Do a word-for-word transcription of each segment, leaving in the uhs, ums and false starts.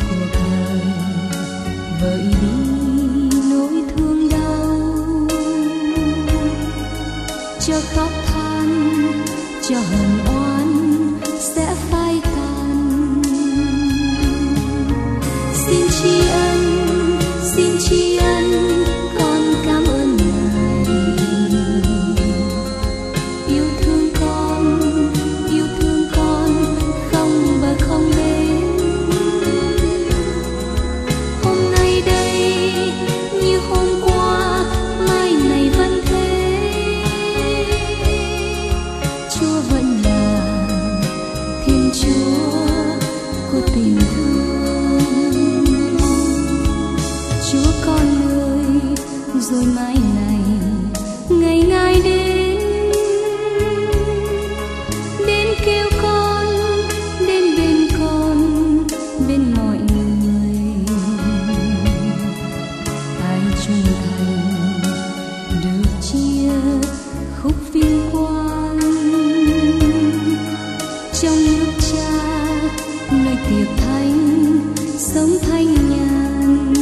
cuộc đời vơi đi nỗi thương đau, cho khóc than cho hờn oán sẽ phai tàn. Xin tri ân, xin tri ân, con cảm ơn Ngài. Yêu thương con, yêu thương con không bờ không bến. Hôm nay đây như hôm qua, mai này vẫn thế. Chúa vẫn là Thiên Chúa của tình thương. Chúa con ơi, rồi mai này ngày Ngài đến, đến kêu con, đến bên con, bên mọi người. Ai trung thành được chia khúc vinh quang trong nước Cha, nơi tiệc thánh sống thanh nhàn.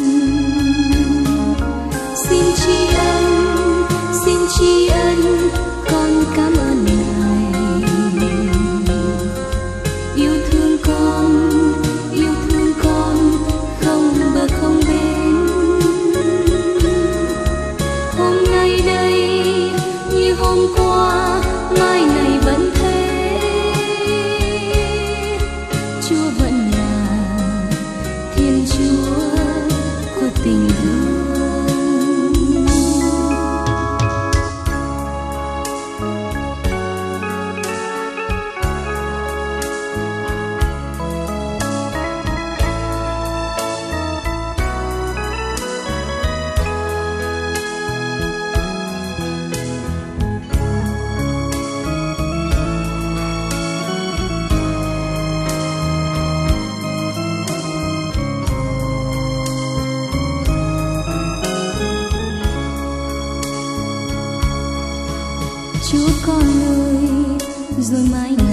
Xin tri ân, xin tri ân, con cảm ơn Ngài. Yêu thương con, yêu thương con không bờ không bến. Hôm nay đây như hôm qua, mai này vẫn thế. Chúa vẫn là Thiên Chúa của tình thương. Chúa con ơi, rồi mai